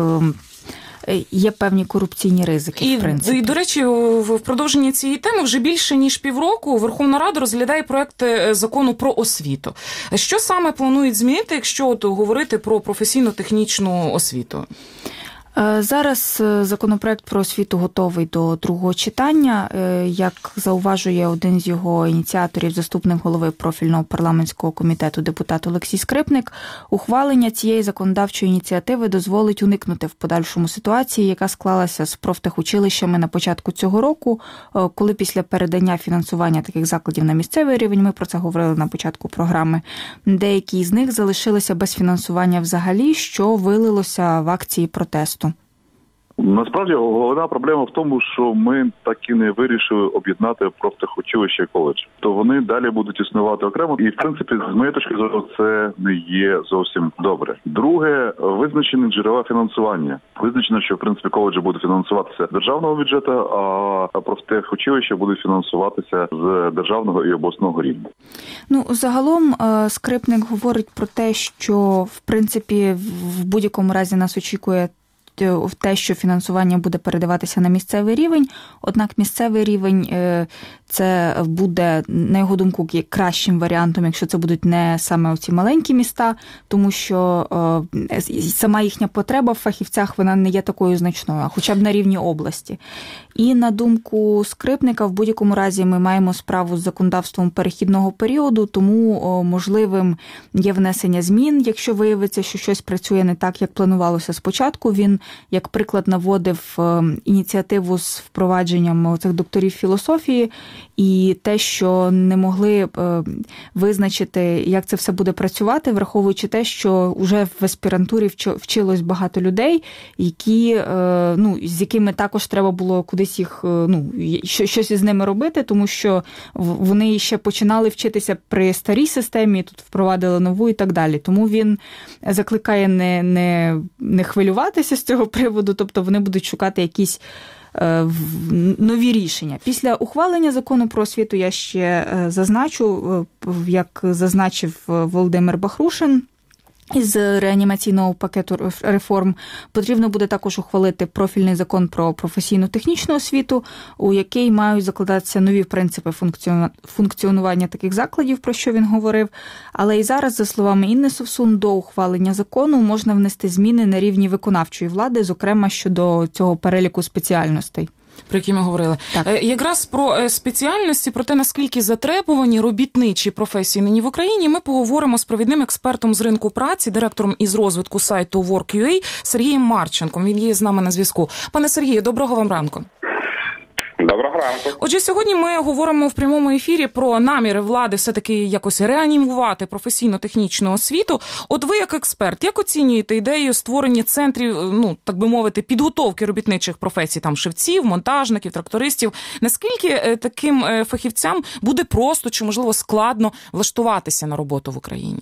є певні корупційні ризики, і, в принципі. І, до речі, в продовженні цієї теми вже більше ніж півроку Верховна Рада розглядає проект закону про освіту. Що саме планують змінити, якщо от говорити про професійно-технічну освіту? Зараз законопроект про освіту готовий до другого читання. Як зауважує один з його ініціаторів, заступник голови профільного парламентського комітету депутат Олексій Скрипник, ухвалення цієї законодавчої ініціативи дозволить уникнути в подальшому ситуації, яка склалася з профтехучилищами на початку цього року, коли після передання фінансування таких закладів на місцевий рівень, ми про це говорили на початку програми, деякі з них залишилися без фінансування взагалі, що вилилося в акції протесту. Насправді головна проблема в тому, що ми так і не вирішили об'єднати профтехучилище і коледж. То вони далі будуть існувати окремо. І, в принципі, з моєї точки зору, це не є зовсім добре. Друге, визначені джерела фінансування. Визначено, що, в принципі, коледжі будуть фінансуватися з державного бюджету, а профтехучилища будуть фінансуватися з державного і обласного рівня. Ну, загалом, Скрипник говорить про те, що, в принципі, в будь-якому разі нас очікує в те, що фінансування буде передаватися на місцевий рівень, однак місцевий рівень це буде, на його думку, кращим варіантом, якщо це будуть не саме оці маленькі міста, тому що сама їхня потреба в фахівцях, вона не є такою значною, а хоча б на рівні області. І на думку Скрипника, в будь-якому разі ми маємо справу з законодавством перехідного періоду, тому можливим є внесення змін, якщо виявиться, що щось працює не так, як планувалося спочатку. Він як приклад наводив ініціативу з впровадженням цих докторів філософії і те, що не могли визначити, як це все буде працювати, враховуючи те, що вже в аспірантурі вчилось багато людей, які, ну, з якими також треба було кудись їх, ну, щось із ними робити, тому що вони ще починали вчитися при старій системі, тут впровадили нову і так далі. Тому він закликає не, не, не хвилюватися з цього приводу, тобто вони будуть шукати якісь е, нові рішення. Після ухвалення закону про освіту я ще зазначу, як зазначив Володимир Бахрушин, із реанімаційного пакету реформ потрібно буде також ухвалити профільний закон про професійно-технічну освіту, у який мають закладатися нові принципи функціонування таких закладів, про що він говорив. Але і зараз, за словами Інни Совсун, до ухвалення закону можна внести зміни на рівні виконавчої влади, зокрема щодо цього переліку спеціальностей, про які ми говорили. Так. Якраз про спеціальності, про те, наскільки затребувані робітничі професії нині в Україні, ми поговоримо з провідним експертом з ринку праці, директором із розвитку сайту Work.ua Сергієм Марченком. Він є з нами на зв'язку. Пане Сергію, доброго вам ранку. Доброго ранку. Отже, сьогодні ми говоримо в прямому ефірі про наміри влади все-таки якось реанімувати професійно-технічну освіту. От ви, як експерт, як оцінюєте ідею створення центрів, ну, так би мовити, підготовки робітничих професій, там, шевців, монтажників, трактористів? Наскільки таким фахівцям буде просто чи, можливо, складно влаштуватися на роботу в Україні?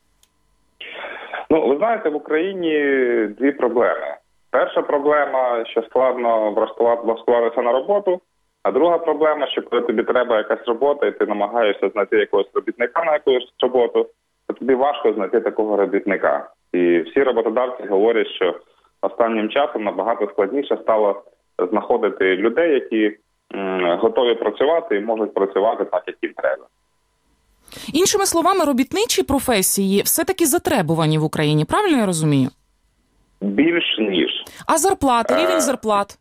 Ну, ви знаєте, в Україні дві проблеми. Перша проблема, що складно влаштуватися на роботу, а друга проблема, що коли тобі треба якась робота і ти намагаєшся знайти якогось робітника на якусь роботу, то тобі важко знайти такого робітника. І всі роботодавці говорять, що останнім часом набагато складніше стало знаходити людей, які м, готові працювати і можуть працювати так, як їм треба. Іншими словами, робітничі професії все-таки затребувані в Україні, правильно я розумію? Більш ніж. А зарплати, рівень зарплат?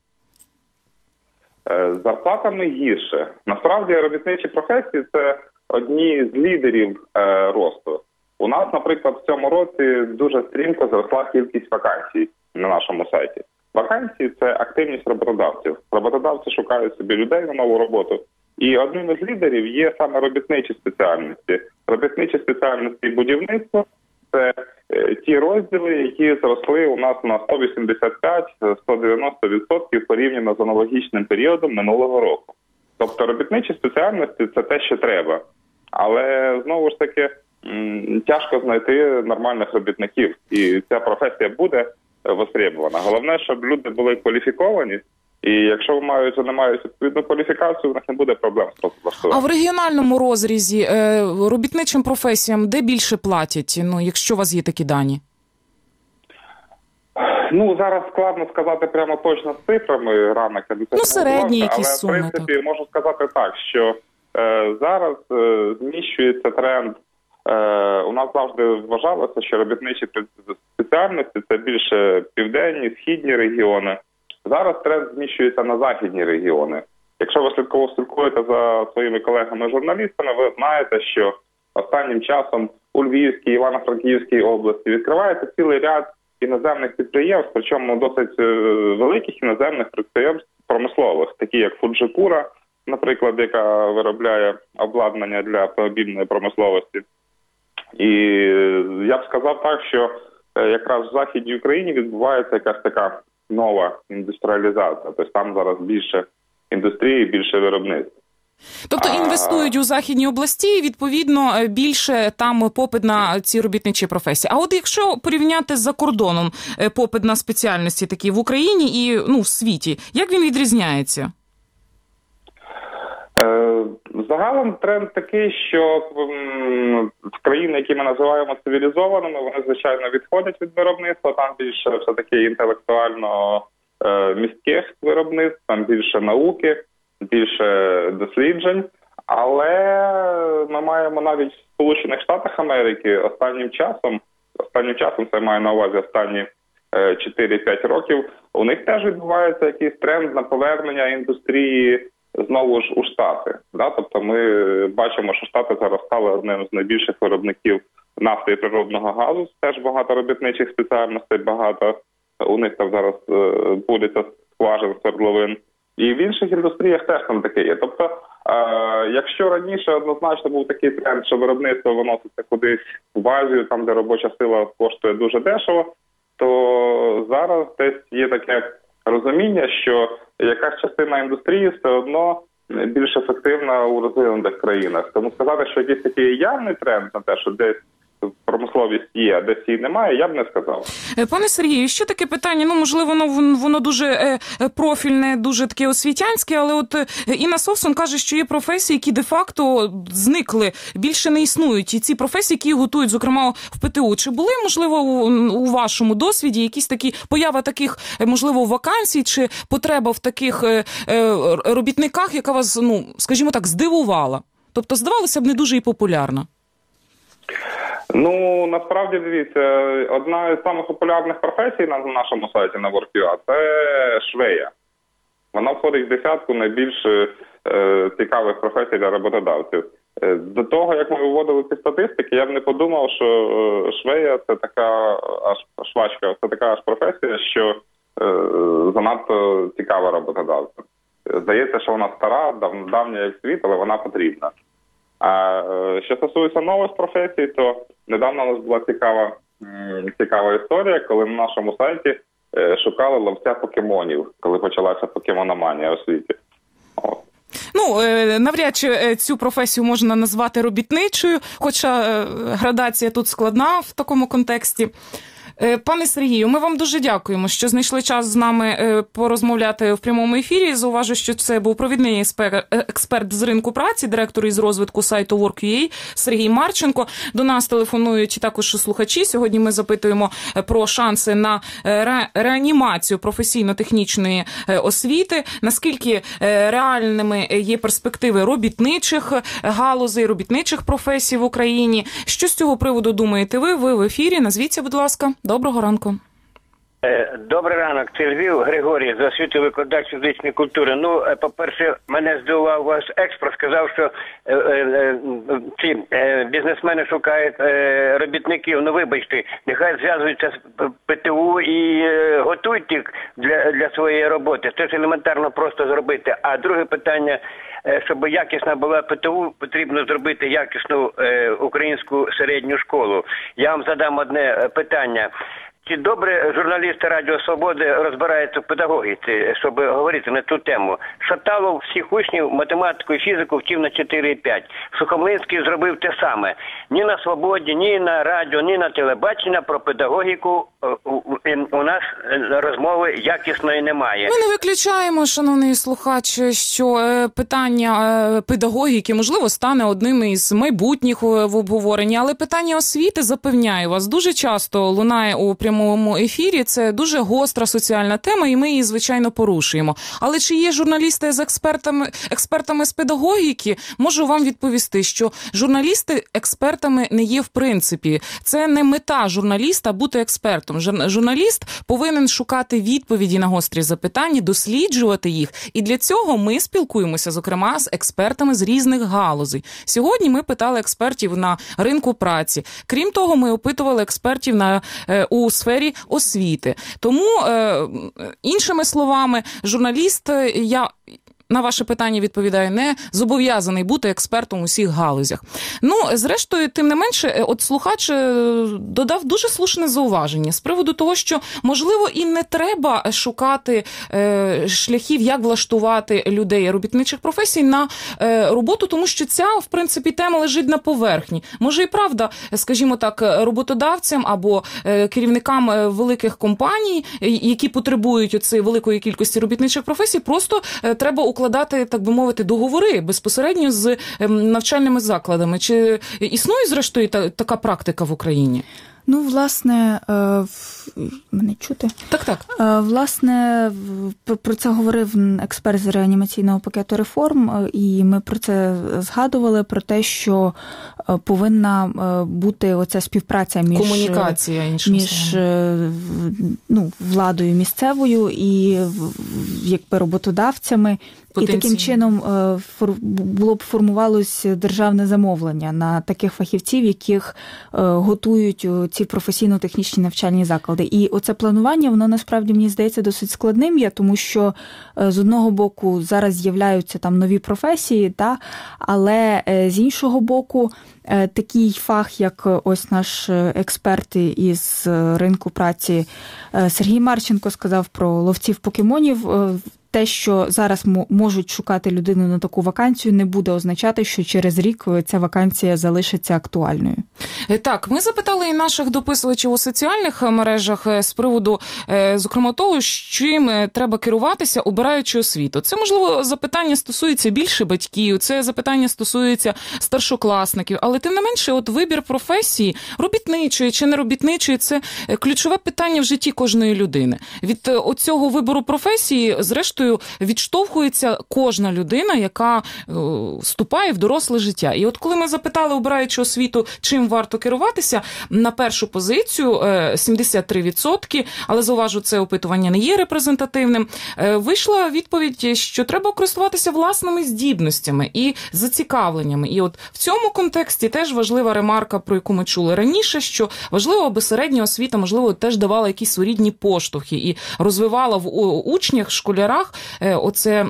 З зарплатами гірше. Насправді, робітничі професії – це одні з лідерів е, росту. У нас, наприклад, в цьому році дуже стрімко зросла кількість вакансій на нашому сайті. Вакансії – це активність роботодавців. Роботодавці шукають собі людей на нову роботу. І одним із лідерів є саме робітничі спеціальності. Робітничі спеціальності будівництва – це ті розділи, які зросли у нас на сто вісімдесят п'ять - сто дев'яносто відсотків порівняно з аналогічним періодом минулого року. Тобто робітничі спеціальності – це те, що треба. Але, знову ж таки, тяжко знайти нормальних робітників. І ця професія буде востребована. Головне, щоб люди були кваліфіковані. І якщо мають, не мають відповідну кваліфікацію, у них не буде проблем з працевлаштуванням. А в регіональному розрізі робітничим професіям де більше платять, ну, якщо у вас є такі дані? Ну, зараз складно сказати прямо точно з цифрами ранок. Ну, середні якісь суми. Але, в принципі, так. Можу сказати так, що е, зараз е, зміщується тренд. Е, у нас завжди вважалося, що робітничі спеціальності – це більше південні, східні регіони. Зараз тренд зміщується на західні регіони. Якщо ви слідково слідкуєте за своїми колегами-журналістами, ви знаєте, що останнім часом у Львівській, Івано-Франківській області відкривається цілий ряд іноземних підприємств, причому досить великих іноземних підприємств промислових, такі як Фуджикура, наприклад, яка виробляє обладнання для автомобільної промисловості. І я б сказав так, що якраз в Західній Україні відбувається якась така нова індустріалізація. Тобто там зараз більше індустрії, більше виробництва. Тобто інвестують у західні області і, відповідно, більше там попит на ці робітничі професії. А от якщо порівняти з-за кордоном попит на спеціальності такі в Україні і, ну, в світі, як він відрізняється? Загалом тренд такий, що в країни, які ми називаємо цивілізованими, вони, звичайно, відходять від виробництва, там більше все-таки інтелектуально містких виробництв, там більше науки, більше досліджень, але ми маємо навіть в Сполучених Штатах Америки останнім часом, останнім часом це має на увазі останні чотири-п'ять років, у них теж відбувається якийсь тренд на повернення індустрії знову ж у Штати. Да? Тобто ми бачимо, що Штати зараз стали одним з найбільших виробників нафти і природного газу, теж багато робітничих спеціальностей, багато у них там зараз будеться скважин, свердловин. І в інших індустріях теж там таке є. Тобто, е, якщо раніше однозначно був такий тренд, що виробництво виноситься кудись в Азію, там де робоча сила коштує дуже дешево, то зараз десь є таке розуміння, що якась частина індустрії все одно більш ефективна у розвинутих країнах. Тому сказати, що якийсь такий явний тренд на те, що десь промисловість є, а десь її немає, я б не сказав. Пане Сергію, ще таке питання, ну, можливо, воно, воно дуже профільне, дуже таке освітянське, але от Інна Совсон каже, що є професії, які де-факто зникли, більше не існують. І ці професії, які готують, зокрема, в ПТУ. Чи були, можливо, у, у вашому досвіді якісь такі, поява таких, можливо, вакансій, чи потреба в таких е, е, робітниках, яка вас, ну, скажімо так, здивувала? Тобто, здавалося б, не дуже і популярна. Ну, насправді, дивіться, одна із самих популярних професій на нашому сайті на WorkUA – це швея. Вона входить в десятку найбільш е, цікавих професій для роботодавців. Е, до того, як ми виводили ці статистики, я б не подумав, що е, швея – це така аж швачка, це така аж професія, що е, занадто цікава роботодавцям. Здається, що вона стара, дав, давня як світ, але вона потрібна. А що стосується нових професій, то недавно у нас була цікава, цікава історія, коли на нашому сайті шукали ловця покемонів, коли почалася покемономанія у світі. От. Ну, навряд чи цю професію можна назвати робітничою, хоча градація тут складна в такому контексті. Пане Сергію, ми вам дуже дякуємо, що знайшли час з нами порозмовляти в прямому ефірі. Зауважу, що це був провідний експерт з ринку праці, директор із розвитку сайту WorkUA Сергій Марченко. До нас телефонують також слухачі. Сьогодні ми запитуємо про шанси на ре- реанімацію професійно-технічної освіти, наскільки реальними є перспективи робітничих галузей, робітничих професій в Україні. Що з цього приводу думаєте ви? Ви в ефірі. Назвіться, будь ласка. Доброго ранку. Добрий ранок, це Львів, Григорій, з освіти викладач фізичної культури. Ну, по-перше, мене здивував ваш експорт, сказав, що е, е, ці е, бізнесмени шукають е, робітників. Ну, вибачте, нехай зв'язуються з ПТУ і е, готують їх для, для своєї роботи. Це ж елементарно просто зробити. А друге питання, е, щоб якісна була ПТУ, потрібно зробити якісну е, українську середню школу. Я вам задам одне питання. Чи добре журналісти Радіо Свободи розбираються в педагогіці, щоб говорити на ту тему? Шаталов всіх учнів математику і фізику вчив на чотири і п'ять. Сухомлинський зробив те саме. Ні на Свободі, ні на радіо, ні на телебачення про педагогіку у нас розмови якісної немає. Ми не виключаємо, шановний слухач, що питання педагогіки, можливо, стане одним із майбутніх в обговоренні, але питання освіти, запевняю вас, дуже часто лунає у прямому ефірі. Це дуже гостра соціальна тема, і ми її, звичайно, порушуємо. Але чи є журналісти з експертами, експертами з педагогіки? Можу вам відповісти, що журналісти експертами не є в принципі. Це не мета журналіста бути експертом. Журналіст повинен шукати відповіді на гострі запитання, досліджувати їх. І для цього ми спілкуємося, зокрема, з експертами з різних галузей. Сьогодні ми питали експертів на ринку праці. Крім того, ми опитували експертів на, у сфері освіти. Тому, е, іншими словами, журналіст, я на ваше питання відповідаю, не зобов'язаний бути експертом у всіх галузях. Ну, зрештою, тим не менше, от слухач додав дуже слушне зауваження з приводу того, що, можливо, і не треба шукати е, шляхів, як влаштувати людей робітничих професій на е, роботу, тому що ця, в принципі, тема лежить на поверхні. Може і правда, скажімо так, роботодавцям або е, керівникам великих компаній, які потребують оцієї великої кількості робітничих професій, просто е, треба укладати, так би мовити, договори безпосередньо з навчальними закладами. Чи існує, зрештою, та, така практика в Україні? Ну, власне, мене чути? Так, так. Власне, про це говорив експерт з реанімаційного пакету реформ, і ми про це згадували, про те, що повинна бути оця співпраця між, комунікація, іншим між ну, владою місцевою і якби роботодавцями. потенційно. І таким чином було б формувалось державне замовлення на таких фахівців, яких готують ці професійно-технічні навчальні заклади. І оце планування, воно насправді, мені здається, досить складним є, тому що з одного боку зараз з'являються там нові професії, та, але з іншого боку такий фах, як ось наш експерт із ринку праці Сергій Марченко сказав про ловців покемонів. Те, що зараз можуть шукати людину на таку вакансію, не буде означати, що через рік ця вакансія залишиться актуальною. Так, ми запитали і наших дописувачів у соціальних мережах з приводу, зокрема, того, чим треба керуватися, обираючи освіту. Це, можливо, запитання стосується більше батьків, це запитання стосується старшокласників, але тим не менше, от вибір професії, робітничої чи неробітничої, це ключове питання в житті кожної людини. Від оцього вибору професії, зрештою, відштовхується кожна людина, яка вступає в доросле життя. І от коли ми запитали, обираючи освіту, чим варто керуватися, на першу позицію сімдесят три відсотки, але, зауважу, це опитування не є репрезентативним, вийшла відповідь, що треба користуватися власними здібностями і зацікавленнями. І от в цьому контексті теж важлива ремарка, про яку ми чули раніше, що важливо, аби середня освіта, можливо, теж давала якісь своєрідні поштовхи і розвивала в учнях, школярах оце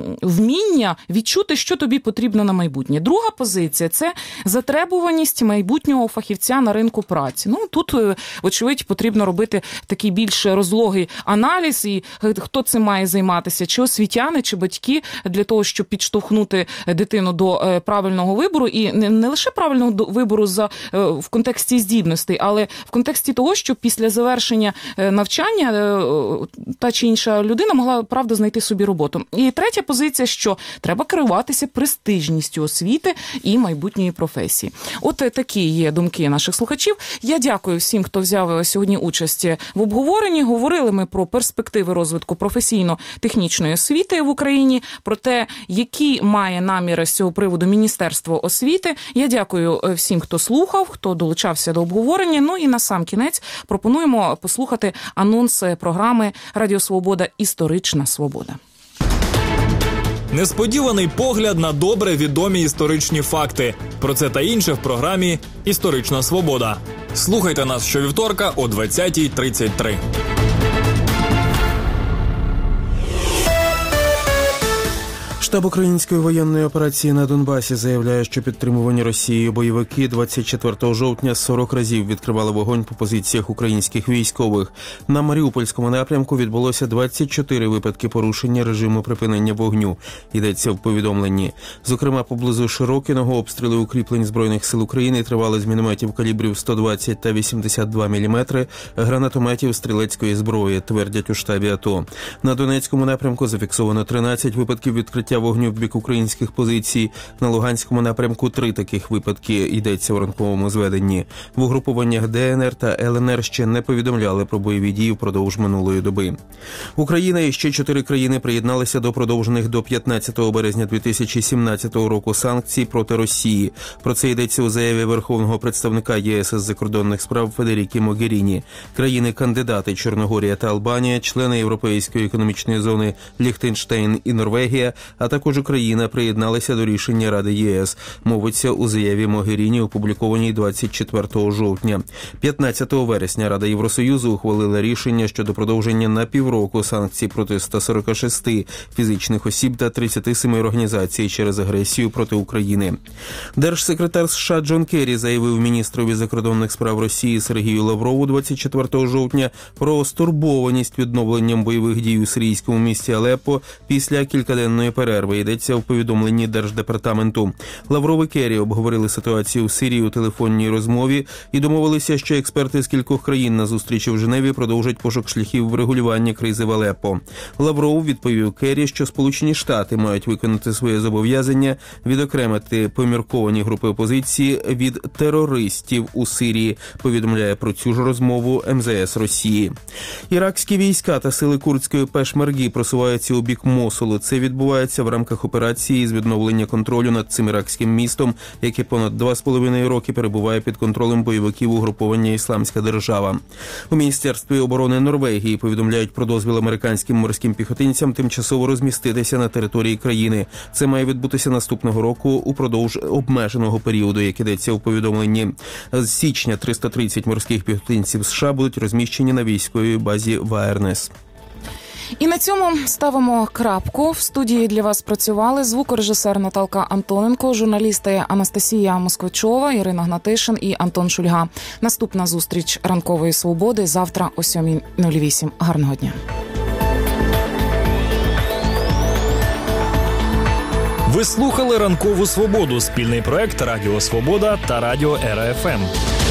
вміння відчути, що тобі потрібно на майбутнє. Друга позиція – це затребуваність майбутнього фахівця на ринку праці. Ну, тут, очевидь, потрібно робити такий більш розлогий аналіз, і хто цим має займатися, чи освітяни, чи батьки, для того, щоб підштовхнути дитину до правильного вибору, і не лише правильного вибору за, в контексті здібностей, але в контексті того, щоб після завершення навчання та чи інша людина могла, правда, знайти собі роботу. І третя позиція, що треба керуватися престижністю освіти і майбутньої професії. От такі є думки наших слухачів. Я дякую всім, хто взяв сьогодні участь в обговоренні. Говорили ми про перспективи розвитку професійно-технічної освіти в Україні, про те, які має наміри з цього приводу Міністерство освіти. Я дякую всім, хто слухав, хто долучався до обговорення. Ну і на сам кінець пропонуємо послухати анонс програми «Радіо Свобода. Історична свобода». Несподіваний погляд на добре відомі історичні факти. Про це та інше в програмі «Історична свобода». Слухайте нас щовівторка о двадцятій тридцять три. Штаб української воєнної операції на Донбасі заявляє, що підтримувані Росією бойовики двадцять четвертого жовтня сорок разів відкривали вогонь по позиціях українських військових. На Маріупольському напрямку відбулося двадцять чотири випадки порушення режиму припинення вогню, йдеться в повідомленні. Зокрема, поблизу Широкиного обстріли укріплень Збройних сил України тривали з мінометів калібрів сто двадцять та вісімдесят два міліметри, гранатометів стрілецької зброї, твердять у штабі АТО. На Донецькому напрямку зафіксовано тринадцять випадків відкриття вогню в бік українських позицій. На Луганському напрямку три таких випадки, йдеться у ранковому зведенні. В угрупованнях ДНР та ЛНР ще не повідомляли про бойові дії впродовж минулої доби. Україна і ще чотири країни приєдналися до продовжених до п'ятнадцятого березня дві тисячі сімнадцятого року санкцій проти Росії. Про це йдеться у заяві Верховного представника ЄС із закордонних справ Федерікі Могеріні. Країни-кандидати Чорногорія та Албанія, члени Європейської економічної зони Ліхтенштейн і Норвегія, а також Україна приєдналися до рішення Ради ЄС, мовиться у заяві Могеріні, опублікованій двадцять четвертого жовтня. п'ятнадцятого вересня Рада Євросоюзу ухвалила рішення щодо продовження на півроку санкцій проти ста сорока шести фізичних осіб та тридцяти семи організацій через агресію проти України. Держсекретар США Джон Керрі заявив міністрові закордонних справ Росії Сергію Лаврову двадцять четвертого жовтня про стурбованість відновленням бойових дій у сирійському місті Алеппо після кількаденної перерви, йдеться в повідомленні Держдепартаменту. Лавров і Керрі обговорили ситуацію в Сирії у телефонній розмові і домовилися, що експерти з кількох країн на зустрічі в Женеві продовжать пошук шляхів врегулювання кризи в Алеппо. Лавров відповів Керрі, що Сполучені Штати мають виконати своє зобов'язання відокремити помірковані групи опозиції від терористів у Сирії, повідомляє про цю ж розмову ем зе ес Росії. Іракські війська та сили курдської пешмерги просуваються у бік Мосулу. Це відбувається в в рамках операції з відновлення контролю над цим іракським містом, яке понад два з половиною роки перебуває під контролем бойовиків угруповання «Ісламська держава». У Міністерстві оборони Норвегії повідомляють про дозвіл американським морським піхотинцям тимчасово розміститися на території країни. Це має відбутися наступного року упродовж обмеженого періоду, як ідеться у повідомленні. З січня триста тридцять морських піхотинців США будуть розміщені на військовій базі Ваернес. І на цьому ставимо крапку. В студії для вас працювали звукорежисер Наталка Антоненко, журналісти Анастасія Москвичова, Ірина Гнатишин і Антон Шульга. Наступна зустріч «Ранкової свободи» завтра о сьомій нуль вісім. Гарного дня. Ви слухали «Ранкову свободу» – спільний проект Радіо Свобода та Радіо Ера Еф Ем.